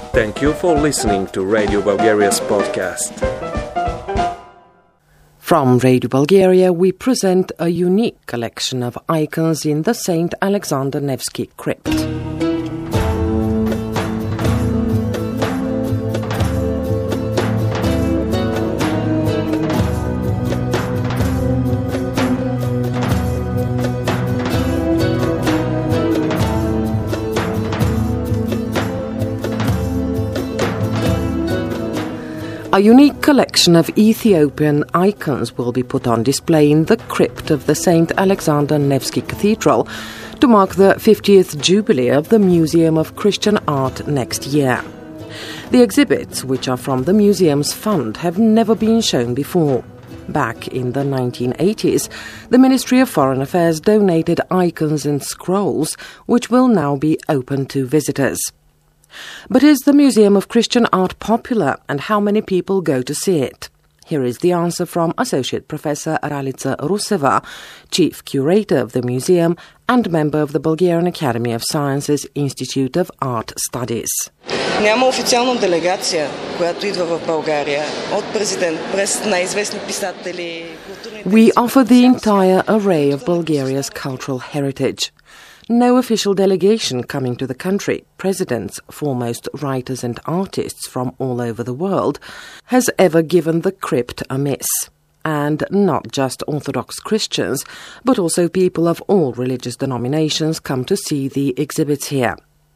Thank you for listening to Radio Bulgaria's podcast. From Radio Bulgaria, we present a unique collection of icons in the St. Alexander Nevsky crypt. A unique collection of Ethiopian icons will be put on display in the crypt of the St. Alexander Nevsky Cathedral to mark the 50th Jubilee of the Museum of Christian Art next year. The exhibits, which are from the museum's fund, have never been shown before. Back in the 1980s, the Ministry of Foreign Affairs donated icons and scrolls, which will now be open to visitors. But is the Museum of Christian Art popular, and how many people go to see it? Here is the answer from Associate Professor Ralica Ruseva, Chief Curator of the museum and member of the Bulgarian Academy of Sciences Institute of Art Studies. Няма официална делегация, която идва в България от президент през най-известни писатели. We offer the entire array of Bulgaria's cultural heritage. No official delegation coming to the country, presidents, foremost writers and artists from all over the world, has ever given the crypt a miss. And not just Orthodox Christians, but also people of all religious denominations come to see the exhibits here.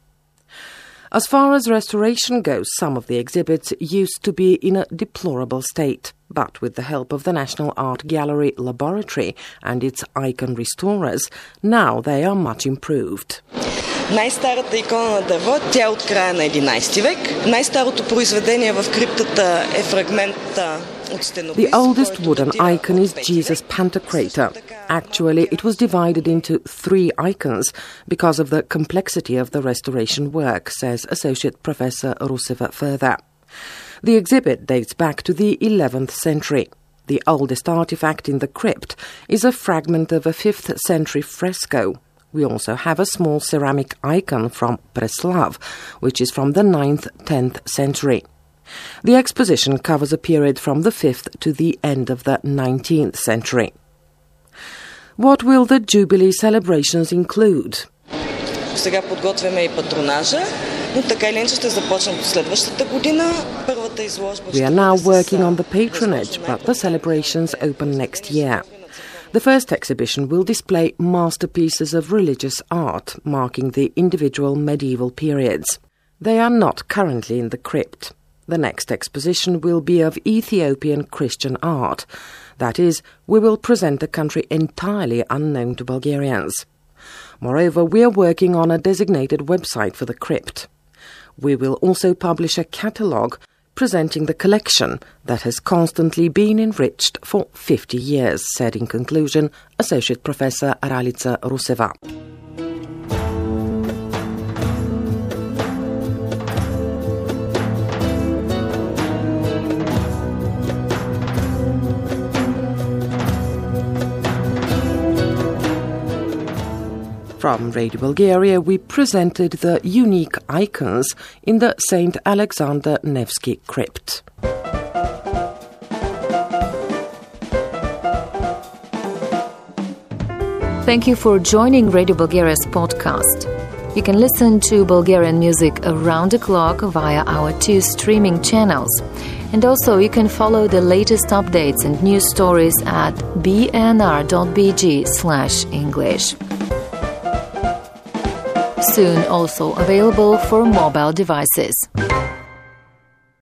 As far as restoration goes, some of the exhibits used to be in a deplorable state, but with the help of the National Art Gallery Laboratory and its icon restorers, now they are much improved. Най-старата икона на дърво, тя е от края на 11 век. Най-старото произведение в криптата е фрагмент от стенопис. The oldest wooden icon is Jesus Pantocrator. Actually, it was divided into 3 icons because of the complexity of the restoration work, says Associate Professor Ruseva further. The exhibit dates back to the 11th century. The oldest artifact in the crypt is a fragment of a 5th century fresco. We also have a small ceramic icon from Preslav, which is from the 9th-10th century. The exposition covers a period from the 5th to the end of the 19th century. What will the Jubilee celebrations include? Сега подготвяме и патронажа, но така или иначе ще започнем до следващата година. Първата изложба. We are now working on the patronage, but the celebrations open next year. The first exhibition will display masterpieces of religious art, marking the individual medieval periods. They are not currently in the crypt. The next exposition will be of Ethiopian Christian art. That is, we will present a country entirely unknown to Bulgarians. Moreover, we are working on a designated website for the crypt. We will also publish a catalogue presenting the collection that has constantly been enriched for 50 years, said in conclusion Associate Professor Ralica Ruseva. From Radio Bulgaria, we presented the unique icons in the St. Alexander Nevsky crypt. Thank you for joining Radio Bulgaria's podcast. You can listen to Bulgarian music around the clock via our 2 streaming channels. And also you can follow the latest updates and news stories at bnr.bg/English. Soon also available for mobile devices.